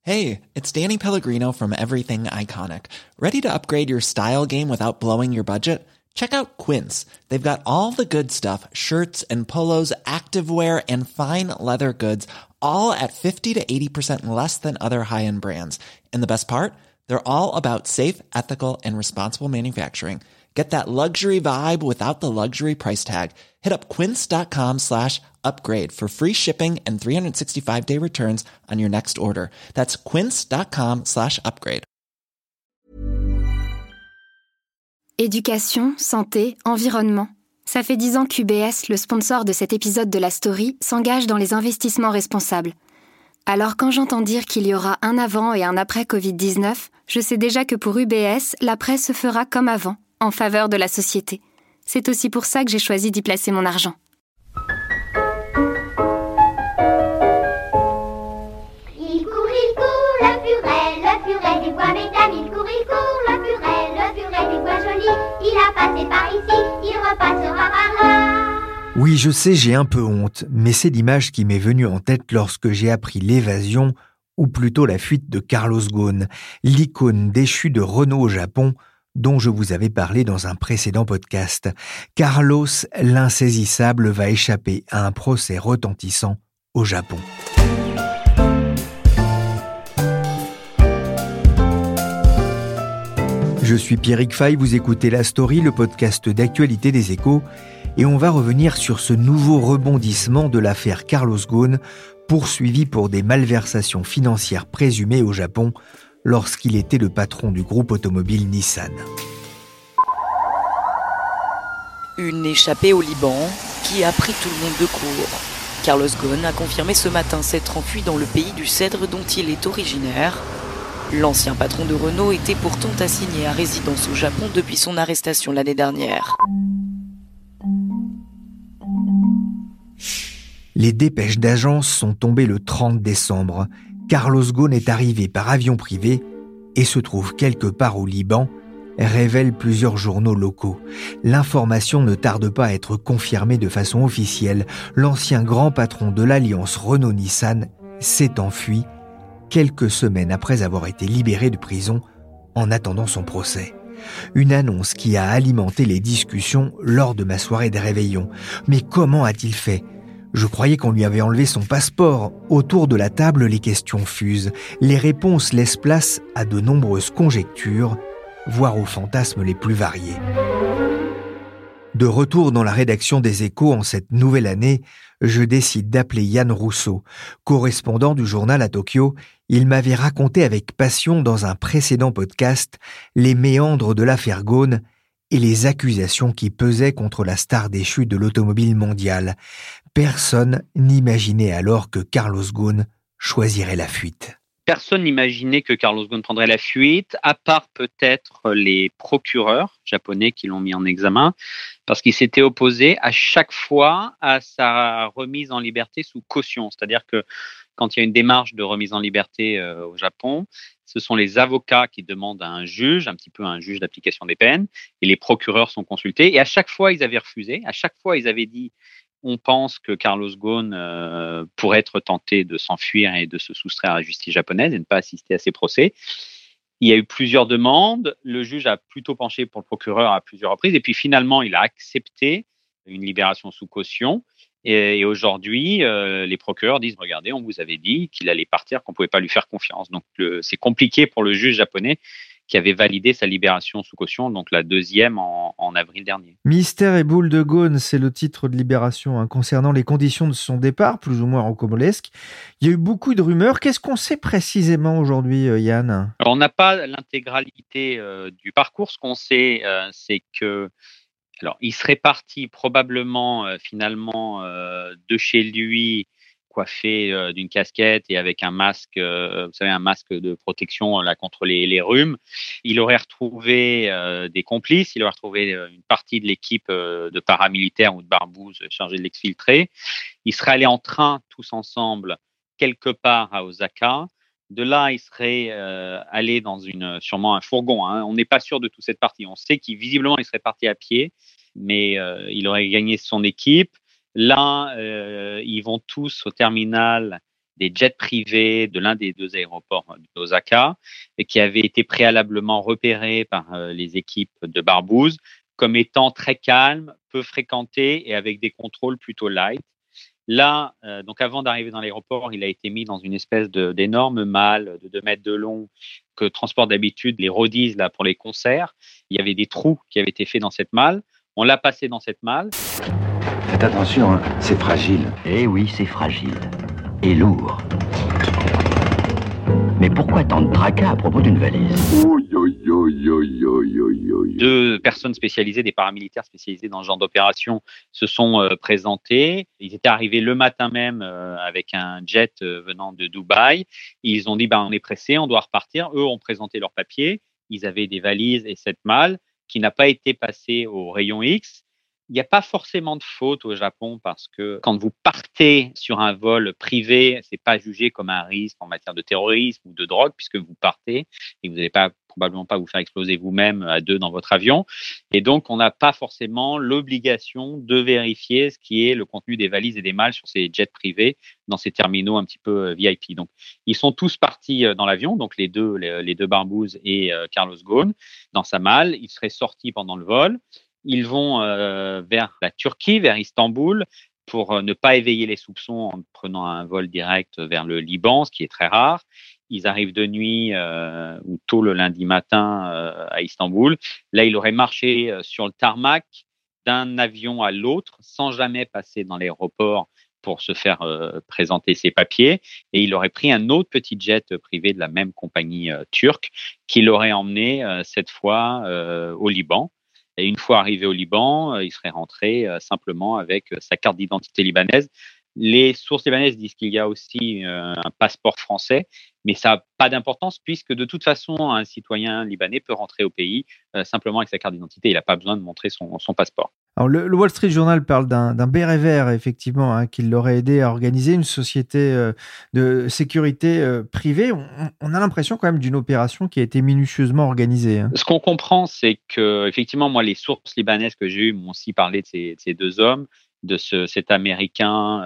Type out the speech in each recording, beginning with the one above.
Hey, it's Danny Pellegrino from Everything Iconic. Ready to upgrade your style game without blowing your budget? Check out Quince. They've got all the good stuff, shirts and polos, activewear, and fine leather goods, all at 50 to 80% less than other high-end brands. And the best part? They're all about safe, ethical, and responsible manufacturing. Get that luxury vibe without the luxury price tag. Hit up quince.com/upgrade for free shipping and 365-day returns on your next order. That's quince.com/upgrade. Éducation, santé, environnement. Ça fait 10 ans qu'UBS, le sponsor de cet épisode de la story, s'engage dans les investissements responsables. Alors quand j'entends dire qu'il y aura un avant et un après Covid-19, je sais déjà que pour UBS, l'après se fera comme avant, en faveur de la société. C'est aussi pour ça que j'ai choisi d'y placer mon argent. Il court, la purée du bois mesdames. Il court, la purée du bois joli. Il a passé par ici, il repassera par là. Oui, je sais, j'ai un peu honte, mais c'est l'image qui m'est venue en tête lorsque j'ai appris l'évasion, ou plutôt la fuite de Carlos Ghosn, l'icône déchue de Renault au Japon, dont je vous avais parlé dans un précédent podcast. Carlos, l'insaisissable, va échapper à un procès retentissant au Japon. Je suis Pierrick Fay, vous écoutez La Story, le podcast d'actualité des Échos, et on va revenir sur ce nouveau rebondissement de l'affaire Carlos Ghosn, poursuivi pour des malversations financières présumées au Japon lorsqu'il était le patron du groupe automobile Nissan. Une échappée au Liban qui a pris tout le monde de court. Carlos Ghosn a confirmé ce matin s'être enfui dans le pays du cèdre dont il est originaire. L'ancien patron de Renault était pourtant assigné à résidence au Japon depuis son arrestation l'année dernière. Les dépêches d'agence sont tombées le 30 décembre. Carlos Ghosn est arrivé par avion privé et se trouve quelque part au Liban, révèlent plusieurs journaux locaux. L'information ne tarde pas à être confirmée de façon officielle. L'ancien grand patron de l'alliance Renault-Nissan s'est enfui quelques semaines après avoir été libéré de prison en attendant son procès. Une annonce qui a alimenté les discussions lors de ma soirée de réveillon. Mais comment a-t-il fait ? Je croyais qu'on lui avait enlevé son passeport. Autour de la table, les questions fusent. Les réponses laissent place à de nombreuses conjectures, voire aux fantasmes les plus variés. De retour dans la rédaction des Échos en cette nouvelle année, je décide d'appeler Yann Rousseau. Correspondant du journal à Tokyo, il m'avait raconté avec passion dans un précédent podcast les méandres de l'affaire Ghosn et les accusations qui pesaient contre la star déchue de l'automobile mondiale. Personne n'imaginait alors que Carlos Ghosn choisirait la fuite. Personne n'imaginait que Carlos Ghosn prendrait la fuite, à part peut-être les procureurs japonais qui l'ont mis en examen, parce qu'il s'était opposé à chaque fois à sa remise en liberté sous caution. C'est-à-dire que quand il y a une démarche de remise en liberté au Japon, ce sont les avocats qui demandent à un juge, un petit peu un juge d'application des peines, et les procureurs sont consultés. Et à chaque fois, ils avaient refusé. À chaque fois, ils avaient dit on pense que Carlos Ghosn pourrait être tenté de s'enfuir et de se soustraire à la justice japonaise et ne pas assister à ces procès. Il y a eu plusieurs demandes. Le juge a plutôt penché pour le procureur à plusieurs reprises. Et puis finalement, il a accepté une libération sous caution. Et aujourd'hui, les procureurs disent, regardez, on vous avait dit qu'il allait partir, qu'on ne pouvait pas lui faire confiance. Donc c'est compliqué pour le juge japonais qui avait validé sa libération sous caution, donc la deuxième en avril dernier. Mystère et boule de Ghosn, c'est le titre de Libération concernant les conditions de son départ, plus ou moins rocambolesque. Il y a eu beaucoup de rumeurs. Qu'est-ce qu'on sait précisément aujourd'hui, Yann ? Alors, on n'a pas l'intégralité du parcours. Ce qu'on sait, c'est que il serait parti probablement finalement de chez lui, coiffé d'une casquette et avec un masque, vous savez, un masque de protection là contre les rhumes. Il aurait retrouvé des complices, il aurait retrouvé une partie de l'équipe de paramilitaires ou de barbouzes chargés de l'exfiltrer. Il serait allé en train tous ensemble quelque part à Osaka. De là, il serait allé dans sûrement un fourgon. On n'est pas sûr de toute cette partie. On sait qu'il visiblement il serait parti à pied, mais il aurait gagné son équipe. Là, ils vont tous au terminal des jets privés de l'un des deux aéroports d'Osaka et qui avaient été préalablement repérés par les équipes de Barbusse comme étant très calmes, peu fréquentés et avec des contrôles plutôt light. Là, donc avant d'arriver dans l'aéroport, il a été mis dans une espèce d'énorme malle de 2 mètres de long que transportent d'habitude les roadies là, pour les concerts. Il y avait des trous qui avaient été faits dans cette malle. On l'a passé dans cette malle. Faites attention, hein, c'est fragile. Eh oui, c'est fragile. Et lourd. Mais pourquoi tant de tracas à propos d'une valise ? 2 personnes spécialisées, des paramilitaires spécialisés dans ce genre d'opération, se sont présentés. Ils étaient arrivés le matin même avec un jet venant de Dubaï. Ils ont dit on est pressés, on doit repartir. Eux ont présenté leurs papiers. Ils avaient des valises et cette malle qui n'a pas été passée au rayon X. Il n'y a pas forcément de faute au Japon parce que quand vous partez sur un vol privé, c'est pas jugé comme un risque en matière de terrorisme ou de drogue puisque vous partez et vous n'allez probablement pas vous faire exploser vous-même à 2 dans votre avion. Et donc, on n'a pas forcément l'obligation de vérifier ce qui est le contenu des valises et des malles sur ces jets privés dans ces terminaux un petit peu VIP. Donc, ils sont tous partis dans l'avion, donc les deux Barbusse et Carlos Ghosn dans sa malle. Ils seraient sortis pendant le vol. Ils vont vers la Turquie, vers Istanbul, pour ne pas éveiller les soupçons en prenant un vol direct vers le Liban, ce qui est très rare. Ils arrivent de nuit ou tôt le lundi matin à Istanbul. Là, il aurait marché sur le tarmac d'un avion à l'autre sans jamais passer dans l'aéroport pour se faire présenter ses papiers. Et il aurait pris un autre petit jet privé de la même compagnie turque qui l'aurait emmené cette fois au Liban. Et une fois arrivé au Liban, il serait rentré simplement avec sa carte d'identité libanaise. Les sources libanaises disent qu'il y a aussi un passeport français, mais ça n'a pas d'importance puisque de toute façon, un citoyen libanais peut rentrer au pays simplement avec sa carte d'identité. Il n'a pas besoin de montrer son passeport. Alors le Wall Street Journal parle d'un béret vert, effectivement, qui l'aurait aidé à organiser une société de sécurité privée. On a l'impression quand même d'une opération qui a été minutieusement organisée. Ce qu'on comprend, c'est que, effectivement, moi, les sources libanaises que j'ai eues m'ont aussi parlé de ces 2 hommes, de cet Américain,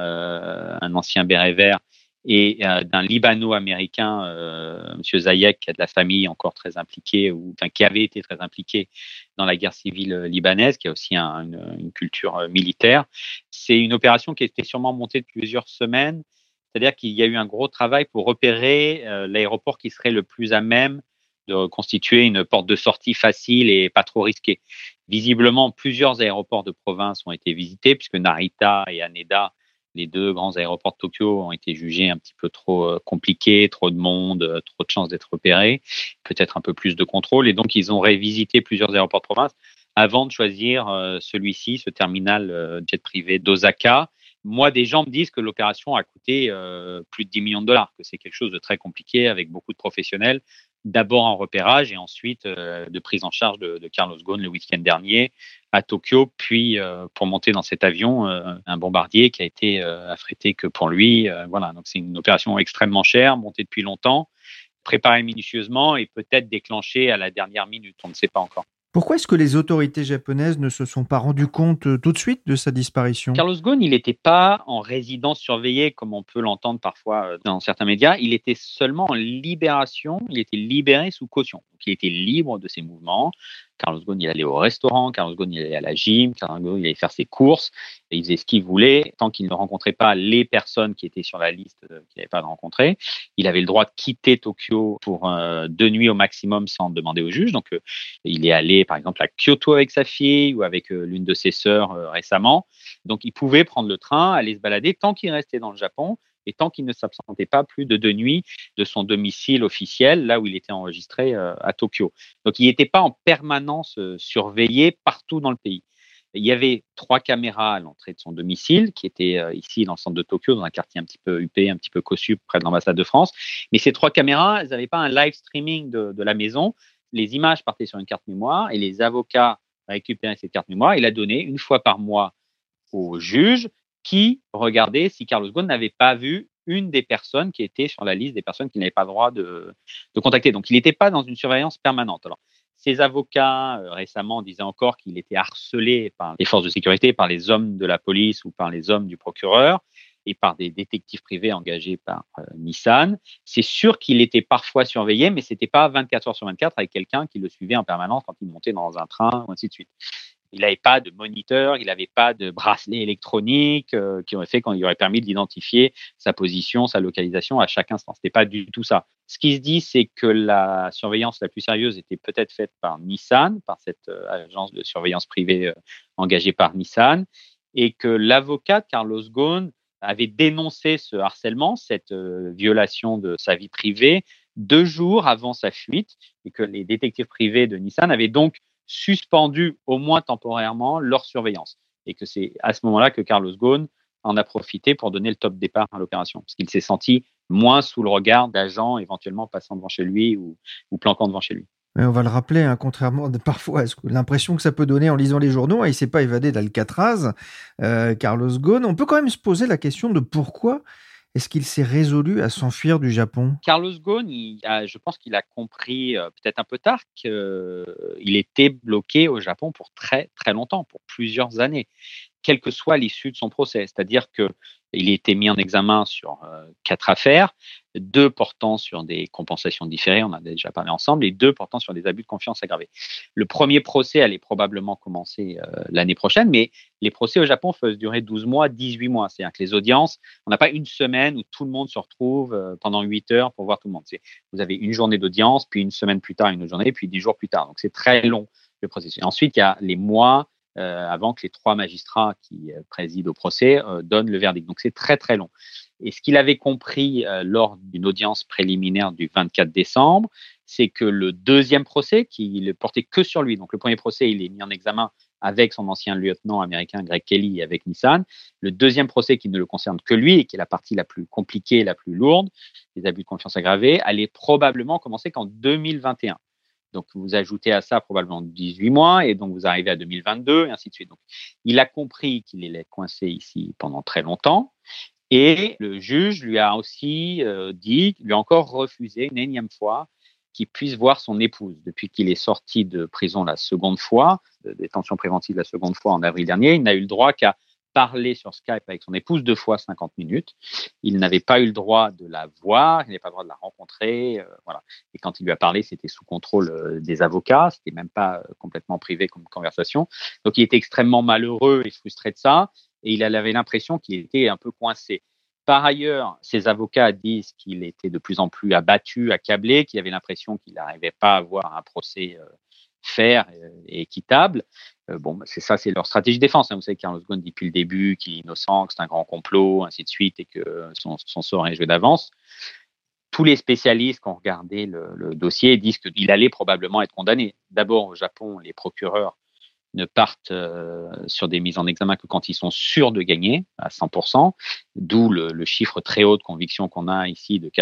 un ancien béret vert, et d'un Libano-Américain, M. Zayek, qui a de la famille encore très impliquée, qui avait été très impliqué dans la guerre civile libanaise, qui a aussi une culture militaire. C'est une opération qui a été sûrement montée depuis plusieurs semaines, c'est-à-dire qu'il y a eu un gros travail pour repérer l'aéroport qui serait le plus à même de constituer une porte de sortie facile et pas trop risquée. Visiblement, plusieurs aéroports de province ont été visités, puisque Narita et Haneda, les 2 grands aéroports de Tokyo, ont été jugés un petit peu trop compliqués, trop de monde, trop de chances d'être repérés, peut-être un peu plus de contrôle. Et donc, ils ont révisité plusieurs aéroports de province avant de choisir celui-ci, ce terminal jet privé d'Osaka. Moi, des gens me disent que l'opération a coûté plus de $10 millions, que c'est quelque chose de très compliqué avec beaucoup de professionnels, d'abord en repérage et ensuite de prise en charge de Carlos Ghosn le week-end dernier à Tokyo, puis pour monter dans cet avion, un bombardier qui a été affrété que pour lui. Voilà, donc c'est une opération extrêmement chère, montée depuis longtemps, préparée minutieusement et peut-être déclenchée à la dernière minute, on ne sait pas encore. Pourquoi est-ce que les autorités japonaises ne se sont pas rendues compte tout de suite de sa disparition ? Carlos Ghosn, il n'était pas en résidence surveillée, comme on peut l'entendre parfois dans certains médias. Il était seulement en libération, il était libéré sous caution. Donc, il était libre de ses mouvements. Carlos Ghosn, il allait au restaurant, Carlos Ghosn, il allait à la gym, Carlos Ghosn, il allait faire ses courses, et il faisait ce qu'il voulait, tant qu'il ne rencontrait pas les personnes qui étaient sur la liste qu'il n'avait pas rencontrées. Il avait le droit de quitter Tokyo pour 2 nuits au maximum sans demander au juge. Donc, il est allé, par exemple, à Kyoto avec sa fille ou avec l'une de ses sœurs récemment. Donc, il pouvait prendre le train, aller se balader tant qu'il restait dans le Japon et tant qu'il ne s'absentait pas plus de 2 nuits de son domicile officiel, là où il était enregistré à Tokyo. Donc, il n'était pas en permanence surveillé partout dans le pays. Il y avait 3 caméras à l'entrée de son domicile, qui étaient ici dans le centre de Tokyo, dans un quartier un petit peu huppé, un petit peu cossu, près de l'ambassade de France. Mais ces 3 caméras, elles n'avaient pas un live streaming de la maison. Les images partaient sur une carte mémoire et les avocats récupéraient cette carte mémoire et la donnaient une fois par mois au juge qui regardait si Carlos Ghosn n'avait pas vu une des personnes qui était sur la liste des personnes qu'il n'avait pas le droit de contacter. Donc, il n'était pas dans une surveillance permanente. Alors, ses avocats récemment disaient encore qu'il était harcelé par les forces de sécurité, par les hommes de la police ou par les hommes du procureur. et par des détectives privés engagés par Nissan. C'est sûr qu'il était parfois surveillé, mais c'était pas 24 heures sur 24 avec quelqu'un qui le suivait en permanence quand il montait dans un train, ou ainsi de suite. Il n'avait pas de moniteur, il n'avait pas de bracelet électronique qui aurait permis d'identifier sa position, sa localisation à chaque instant. C'était pas du tout ça. Ce qui se dit, c'est que la surveillance la plus sérieuse était peut-être faite par Nissan, par cette agence de surveillance privée engagée par Nissan, et que l'avocat de Carlos Ghosn avait dénoncé ce harcèlement, cette violation de sa vie privée, 2 jours avant sa fuite, et que les détectives privés de Nissan avaient donc suspendu au moins temporairement leur surveillance. Et que c'est à ce moment-là que Carlos Ghosn en a profité pour donner le top départ à l'opération. Parce qu'il s'est senti moins sous le regard d'agents éventuellement passant devant chez lui ou planquant devant chez lui. Mais on va le rappeler, contrairement parfois à l'impression que ça peut donner en lisant les journaux, il ne s'est pas évadé d'Alcatraz, Carlos Ghosn. On peut quand même se poser la question de pourquoi est-ce qu'il s'est résolu à s'enfuir du Japon ? Carlos Ghosn, je pense qu'il a compris peut-être un peu tard qu'il était bloqué au Japon pour très très longtemps, pour plusieurs années, quelle que soit l'issue de son procès. C'est-à-dire qu'il a été mis en examen sur 4 affaires, 2 portant sur des compensations différées, on en a déjà parlé ensemble, et 2 portant sur des abus de confiance aggravés. Le premier procès allait probablement commencer l'année prochaine, mais les procès au Japon peuvent durer 12 mois, 18 mois. C'est-à-dire que les audiences, on n'a pas une semaine où tout le monde se retrouve pendant 8 heures pour voir tout le monde. Vous avez une journée d'audience, puis une semaine plus tard, une autre journée, puis 10 jours plus tard. Donc c'est très long le processus. Et ensuite, il y a les mois avant que les 3 magistrats qui président au procès donnent le verdict. Donc c'est très très long. Et ce qu'il avait compris lors d'une audience préliminaire du 24 décembre, c'est que le deuxième procès, qui ne portait que sur lui, donc le premier procès, il est mis en examen avec son ancien lieutenant américain Greg Kelly et avec Nissan. Le deuxième procès, qui ne le concerne que lui et qui est la partie la plus compliquée, la plus lourde, les abus de confiance aggravés, allait probablement commencer qu'en 2021. Donc, vous ajoutez à ça probablement 18 mois et donc vous arrivez à 2022 et ainsi de suite. Donc, il a compris qu'il allait être coincé ici pendant très longtemps et le juge lui a aussi lui a encore refusé une énième fois qu'il puisse voir son épouse. Depuis qu'il est sorti de prison la seconde fois, de détention préventive la seconde fois en avril dernier, il n'a eu le droit qu'à parler sur Skype avec son épouse 2 fois 50 minutes. Il n'avait pas eu le droit de la voir, il n'avait pas le droit de la rencontrer. Voilà. Et quand il lui a parlé, c'était sous contrôle des avocats, c'était même pas complètement privé comme conversation. Donc il était extrêmement malheureux et frustré de ça, et il avait l'impression qu'il était un peu coincé. Par ailleurs, ses avocats disent qu'il était de plus en plus abattu, accablé, qu'il avait l'impression qu'il n'arrivait pas à avoir un procès fair et équitable. C'est leur stratégie de défense. Vous savez que Carlos Ghosn dit depuis le début qu'il est innocent, que c'est un grand complot, ainsi de suite, et que son sort est joué d'avance. Tous les spécialistes qui ont regardé le dossier disent qu'il allait probablement être condamné. D'abord, au Japon, les procureurs ne partent sur des mises en examen que quand ils sont sûrs de gagner à 100%, d'où le chiffre très haut de conviction qu'on a ici de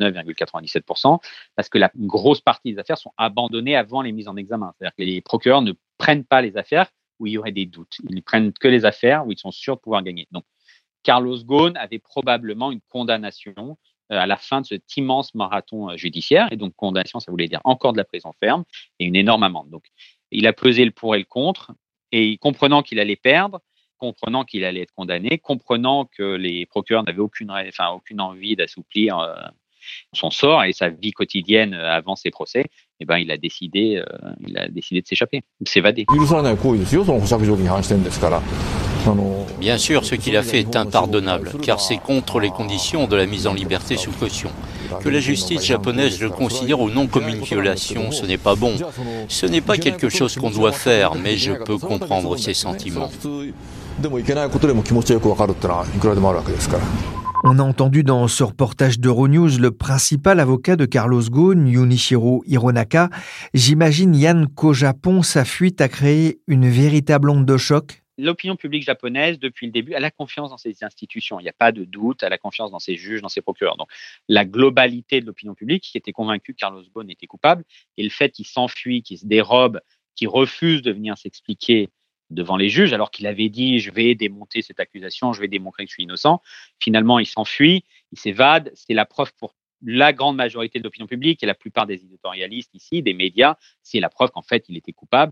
99,97%, parce que la grosse partie des affaires sont abandonnées avant les mises en examen. C'est-à-dire que les procureurs ne prennent pas les affaires où il y aurait des doutes. Ils ne prennent que les affaires où ils sont sûrs de pouvoir gagner. Donc, Carlos Ghosn avait probablement une condamnation à la fin de cet immense marathon judiciaire. Et donc, condamnation, ça voulait dire encore de la prison ferme et une énorme amende. Donc, il a pesé le pour et le contre, et comprenant qu'il allait perdre, comprenant qu'il allait être condamné, comprenant que les procureurs n'avaient aucune envie d'assouplir son sort et sa vie quotidienne avant ses procès, il a décidé de s'échapper, de s'évader. Bien sûr, ce qu'il a fait est impardonnable, car c'est contre les conditions de la mise en liberté sous caution. Que la justice japonaise le considère ou non comme une violation, ce n'est pas bon. Ce n'est pas quelque chose qu'on doit faire, mais je peux comprendre ses sentiments. On a entendu dans ce reportage d'Euronews le principal avocat de Carlos Ghosn, Junichiro Hironaka. J'imagine, Yann, qu'au Japon, sa fuite a créé une véritable onde de choc. L'opinion publique japonaise, depuis le début, elle a confiance dans ses institutions. Il n'y a pas de doute, elle a confiance dans ses juges, dans ses procureurs. Donc, la globalité de l'opinion publique qui était convaincue que Carlos Ghosn était coupable, et le fait qu'il s'enfuit, qu'il se dérobe, qu'il refuse de venir s'expliquer devant les juges, alors qu'il avait dit « je vais démonter cette accusation, je vais démontrer que je suis innocent ». Finalement, il s'enfuit, il s'évade. C'est la preuve pour la grande majorité de l'opinion publique et la plupart des éditorialistes ici, des médias, c'est la preuve qu'en fait, il était coupable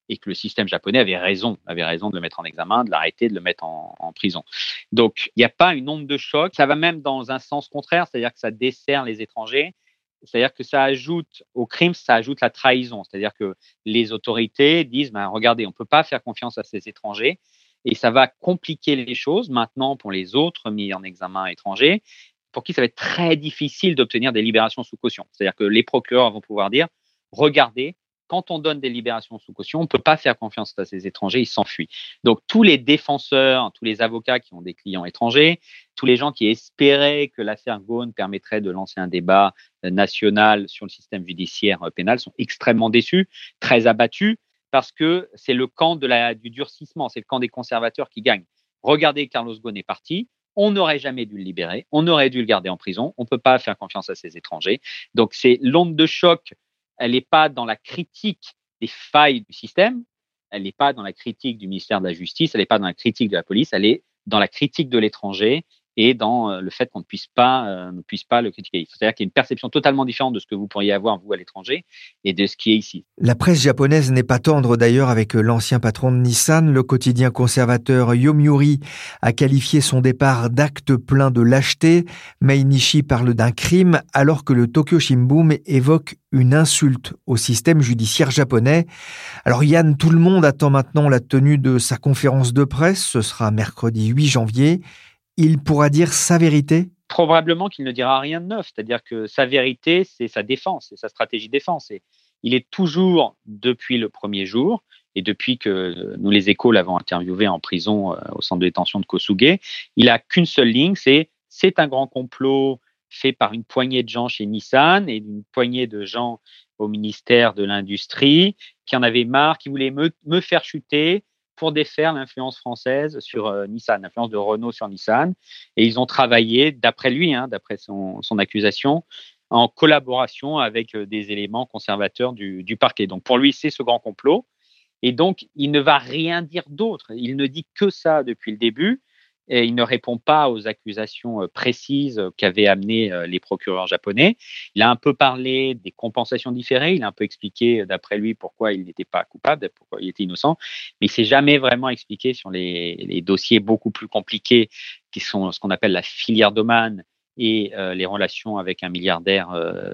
et que le système japonais avait raison de le mettre en examen, de l'arrêter, de le mettre en prison. Donc, il n'y a pas une onde de choc. Ça va même dans un sens contraire, c'est-à-dire que ça dessert les étrangers. C'est-à-dire que ça ajoute au crime, ça ajoute la trahison. C'est-à-dire que les autorités disent, regardez, on ne peut pas faire confiance à ces étrangers et ça va compliquer les choses maintenant pour les autres mis en examen étrangers, pour qui ça va être très difficile d'obtenir des libérations sous caution. C'est-à-dire que les procureurs vont pouvoir dire, regardez, quand on donne des libérations sous caution, on ne peut pas faire confiance à ces étrangers, ils s'enfuient. Donc, tous les défenseurs, tous les avocats qui ont des clients étrangers, tous les gens qui espéraient que l'affaire Ghosn permettrait de lancer un débat national sur le système judiciaire pénal sont extrêmement déçus, très abattus, parce que c'est le camp du durcissement, c'est le camp des conservateurs qui gagne. Regardez, Carlos Ghosn est parti. On n'aurait jamais dû le libérer, on aurait dû le garder en prison, on ne peut pas faire confiance à ces étrangers. Donc, c'est l'onde de choc. Elle n'est pas dans la critique des failles du système, elle n'est pas dans la critique du ministère de la Justice, elle n'est pas dans la critique de la police, elle est dans la critique de l'étranger et dans le fait qu'on ne puisse pas le critiquer. C'est-à-dire qu'il y a une perception totalement différente de ce que vous pourriez avoir, vous, à l'étranger, et de ce qui est ici. La presse japonaise n'est pas tendre d'ailleurs avec l'ancien patron de Nissan. Le quotidien conservateur Yomiuri a qualifié son départ d'acte plein de lâcheté. Mainichi parle d'un crime, alors que le Tokyo Shimbun évoque une insulte au système judiciaire japonais. Alors Yann, tout le monde attend maintenant la tenue de sa conférence de presse. Ce sera mercredi 8 janvier. Il pourra dire sa vérité ? Probablement qu'il ne dira rien de neuf. C'est-à-dire que sa vérité, c'est sa défense, c'est sa stratégie de défense. Et il est toujours, depuis le premier jour, et depuis que nous, les Échos, l'avons interviewé en prison au centre de détention de Kosuge, il n'a qu'une seule ligne, c'est un grand complot fait par une poignée de gens chez Nissan et une poignée de gens au ministère de l'Industrie qui en avaient marre, qui voulaient me faire chuter pour défaire l'influence française sur Nissan, l'influence de Renault sur Nissan. Et ils ont travaillé, d'après lui, d'après son accusation, en collaboration avec des éléments conservateurs du parquet. Donc pour lui, c'est ce grand complot. Et donc, il ne va rien dire d'autre. Il ne dit que ça depuis le début. Et il ne répond pas aux accusations précises qu'avaient amenées les procureurs japonais. Il a un peu parlé des compensations différées, il a un peu expliqué, d'après lui, pourquoi il n'était pas coupable, pourquoi il était innocent, mais il ne s'est jamais vraiment expliqué sur les dossiers beaucoup plus compliqués, qui sont ce qu'on appelle la filière d'Oman et les relations avec un milliardaire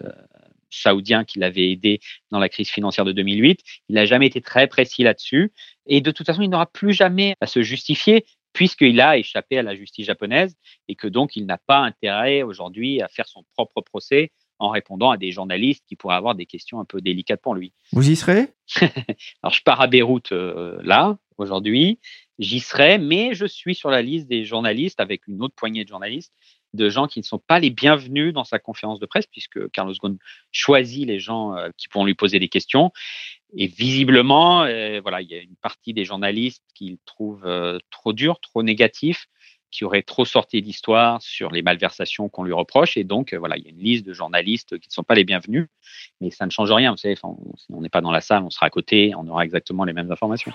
saoudien qui l'avait aidé dans la crise financière de 2008. Il n'a jamais été très précis là-dessus. Et de toute façon, il n'aura plus jamais à se justifier, puisqu'il a échappé à la justice japonaise et que donc il n'a pas intérêt aujourd'hui à faire son propre procès en répondant à des journalistes qui pourraient avoir des questions un peu délicates pour lui. Vous y serez ? Alors, je pars à Beyrouth là, aujourd'hui. J'y serai, mais je suis sur la liste des journalistes avec une autre poignée de journalistes, de gens qui ne sont pas les bienvenus dans sa conférence de presse, puisque Carlos Ghosn choisit les gens qui pourront lui poser des questions. Et visiblement, il y a une partie des journalistes qui le trouvent trop dur, trop négatif, qui auraient trop sorti d'histoire sur les malversations qu'on lui reproche. Et donc, il y a une liste de journalistes qui ne sont pas les bienvenus. Mais ça ne change rien. Vous savez, si on n'est pas dans la salle, on sera à côté, on aura exactement les mêmes informations.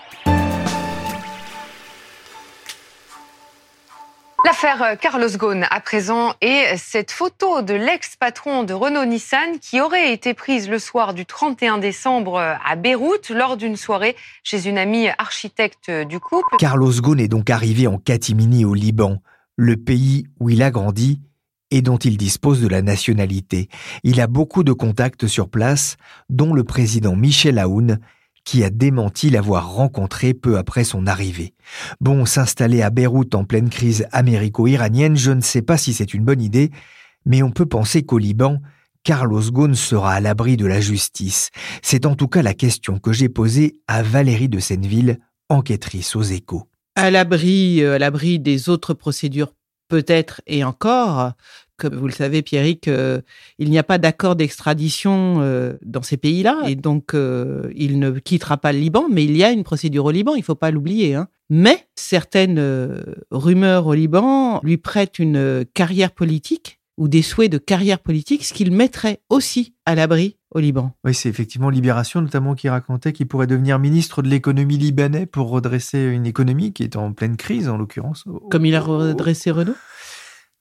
L'affaire Carlos Ghosn à présent et cette photo de l'ex-patron de Renault-Nissan qui aurait été prise le soir du 31 décembre à Beyrouth lors d'une soirée chez une amie architecte du couple. Carlos Ghosn est donc arrivé en catimini au Liban, le pays où il a grandi et dont il dispose de la nationalité. Il a beaucoup de contacts sur place, dont le président Michel Aoun, qui a démenti l'avoir rencontré peu après son arrivée. Bon, s'installer à Beyrouth en pleine crise américo-iranienne, je ne sais pas si c'est une bonne idée, mais on peut penser qu'au Liban, Carlos Ghosn sera à l'abri de la justice. C'est en tout cas la question que j'ai posée à Valérie de Senneville, enquêtrice aux Échos. À l'abri des autres procédures, peut-être et encore. Comme vous le savez, Pierrick, il n'y a pas d'accord d'extradition dans ces pays-là. Et donc, il ne quittera pas le Liban, mais il y a une procédure au Liban, il ne faut pas l'oublier. Mais certaines rumeurs au Liban lui prêtent une carrière politique ou des souhaits de carrière politique, ce qu'il mettrait aussi à l'abri au Liban. Oui, c'est effectivement Libération, notamment, qui racontait qu'il pourrait devenir ministre de l'économie libanais pour redresser une économie qui est en pleine crise, en l'occurrence. Comme il a redressé Renault ?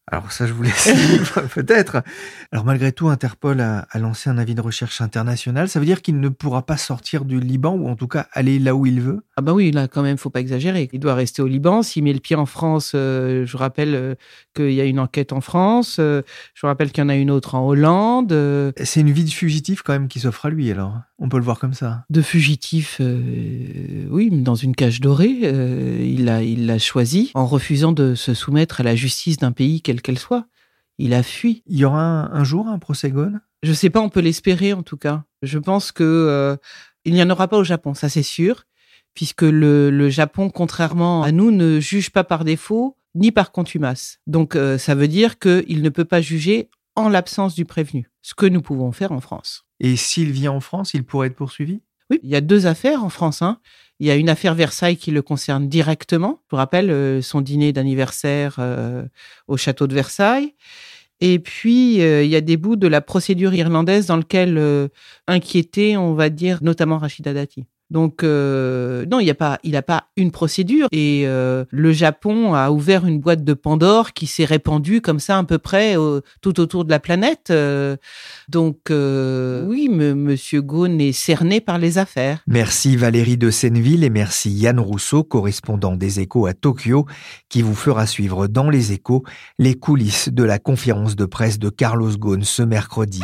Alors ça, je vous laisse peut-être. Alors malgré tout, Interpol a lancé un avis de recherche international. Ça veut dire qu'il ne pourra pas sortir du Liban ou en tout cas aller là où il veut? Ah bah oui, là quand même, faut pas exagérer. Il doit rester au Liban. S'il met le pied en France, je rappelle qu'il y a une enquête en France. Je rappelle qu'il y en a une autre en Hollande. C'est une vie de fugitif quand même qui s'offre à lui alors. On peut le voir comme ça. De fugitif, oui, dans une cage dorée. Il l'a choisi en refusant de se soumettre à la justice d'un pays quelle qu'elle soit. Il a fui. Il y aura un jour un procès Ghosn? Je sais pas, on peut l'espérer en tout cas. Je pense que il n'y en aura pas au Japon, ça c'est sûr, puisque le Japon, contrairement à nous, ne juge pas par défaut ni par contumace. Donc ça veut dire qu'il ne peut pas juger en l'absence du prévenu, ce que nous pouvons faire en France. Et s'il vient en France, il pourrait être poursuivi? Oui, il y a 2 affaires en France. Il y a une affaire Versailles qui le concerne directement. Je vous rappelle son dîner d'anniversaire au château de Versailles. Et puis, il y a des bouts de la procédure irlandaise dans lequel inquiétait, on va dire, notamment Rachida Dati. Donc, non, il a pas une procédure. Et le Japon a ouvert une boîte de Pandore qui s'est répandue comme ça à peu près tout autour de la planète. Donc, oui, Monsieur Ghosn est cerné par les affaires. Merci Valérie de Senneville et merci Yann Rousseau, correspondant des Échos à Tokyo, qui vous fera suivre dans les Échos les coulisses de la conférence de presse de Carlos Ghosn ce mercredi.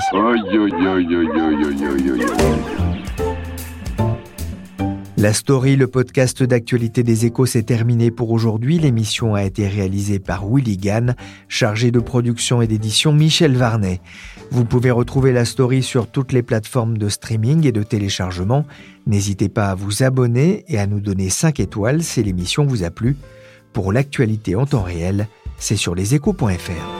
La Story, le podcast d'actualité des Échos, s'est terminé pour aujourd'hui. L'émission a été réalisée par Willy Gann, chargé de production et d'édition Michel Varnet. Vous pouvez retrouver La Story sur toutes les plateformes de streaming et de téléchargement. N'hésitez pas à vous abonner et à nous donner 5 étoiles si l'émission vous a plu. Pour l'actualité en temps réel, c'est sur leséchos.fr.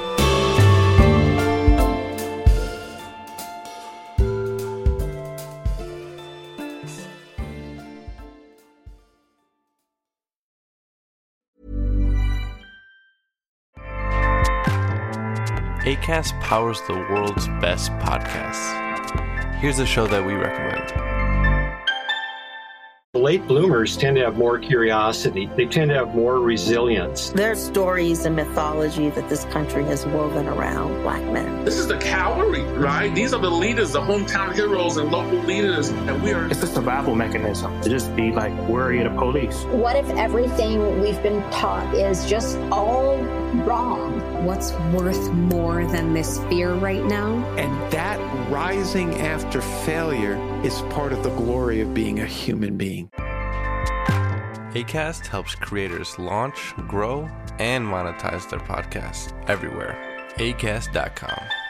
Acast powers the world's best podcasts. Here's a show that we recommend. Late bloomers tend to have more curiosity. They tend to have more resilience. There are stories and mythology that this country has woven around Black men. This is the cavalry, right? These are the leaders, the hometown heroes and local leaders. And we are... It's a survival mechanism to just be like worried of police. What if everything we've been taught is just all wrong? What's worth more than this fear right now? And that rising after failure is part of the glory of being a human being. Acast helps creators launch, grow, and monetize their podcasts everywhere. Acast.com.